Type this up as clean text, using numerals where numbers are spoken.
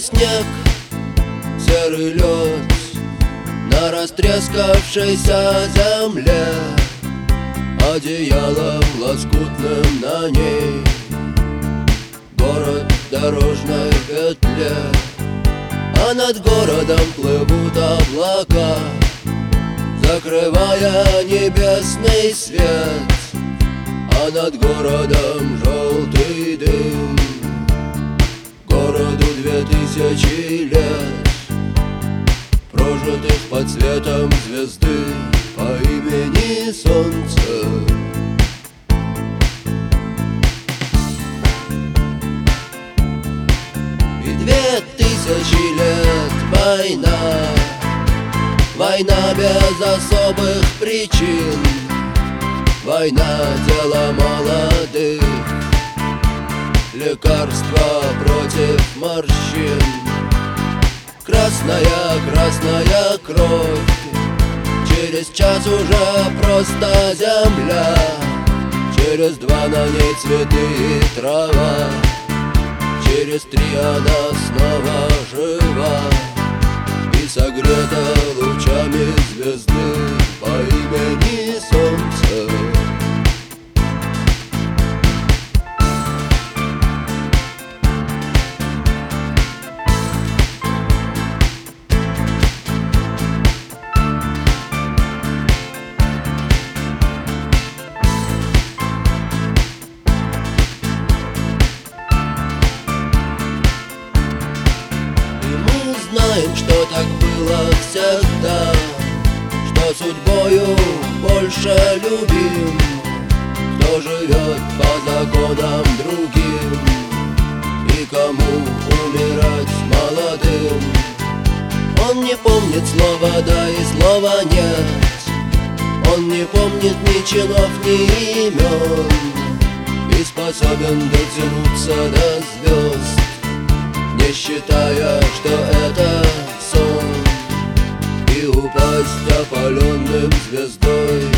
снег, серый лед на растрескавшейся земле, одеялом лоскутным на ней город в дорожной петле. А над городом плывут облака, закрывая небесный свет. А над городом желтый дым, городу 2000 лет, прожитых под светом звезды по имени Солнце. И 2000 лет война, война без особых причин, война — дело молодых, лекарства против морщин. Красная, красная кровь, через час уже просто земля, через 2 на ней цветы и трава, через 3 она снова жива и согрета лучами звезды по имени Солнце. Знаем, что так было всегда, что судьбою больше любим, кто живет по законам другим и кому умирать молодым. Он не помнит слова «да» и слова «нет», он не помнит ни чинов, ни имен, и способен дотянуться до звезд, не считая, что это сон, и упасть опаленным звездой